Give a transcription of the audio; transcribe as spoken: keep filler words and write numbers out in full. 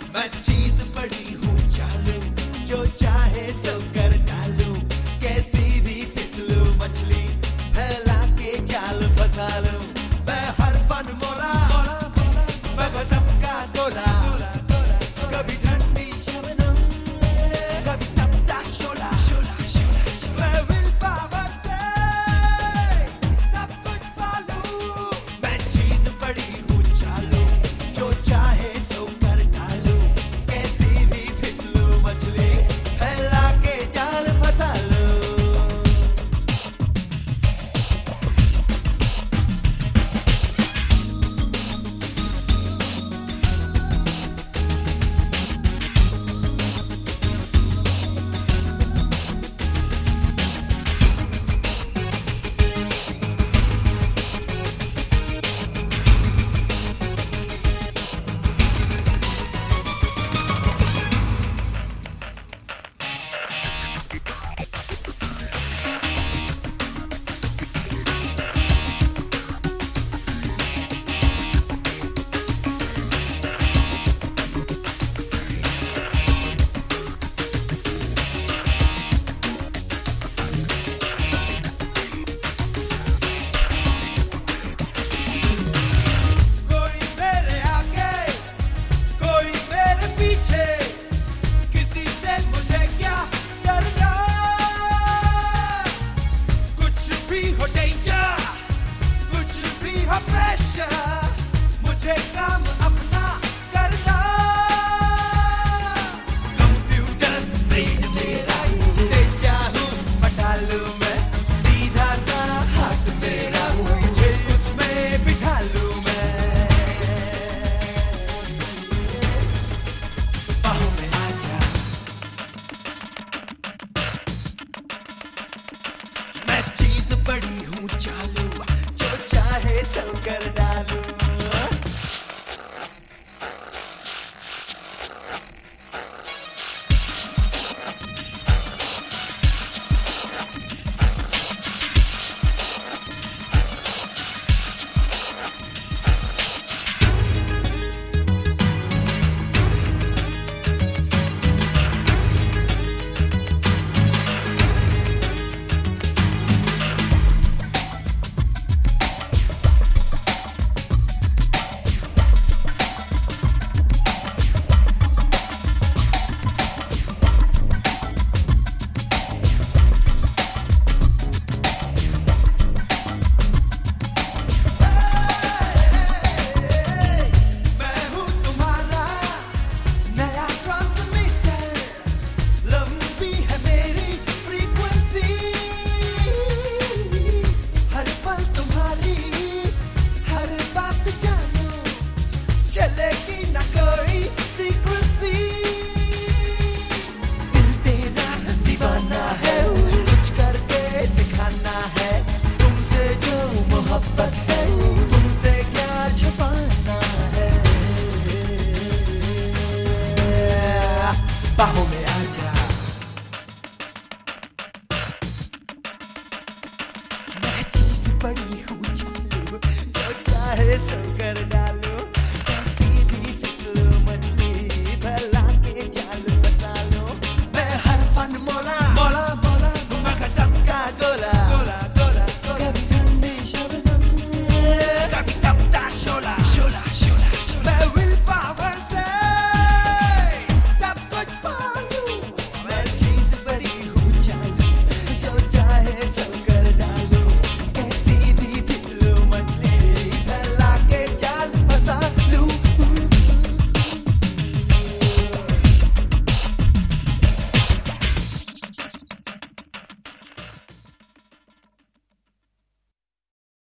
मैं चीज बड़ी हूँ चालू, जो चाहे सो कर डालू, कैसी भी फिसलू मछली फैला के जाल फंसा लूं। मैं हर फन मोला, मैं गजब का गोला, कभी ठंडी शबनम, कभी तपता शोला, मैं विल पावर से सब कुछ पालूं। मैं चीज बड़ी हूँ चालू, जो चाहे सो कर डालू, कैसी भी फिसलू मछली फैला के जाल फंसा लूं। मुझे काम अपना करना, कंप्यूटर ब्रेन मेरा, जिसे चाहूं हटा लूं मैं, सीधा सा हाथ मेरा, मुझे उसमें बिठा लूं मैं। बाहों में आजा, मैं चीज बड़ी हूँ चालू, जो चाहे सो कर डालू। बाहों में आजा, मैं चीज बड़ी हूँ चालू, जो चाहे सो कर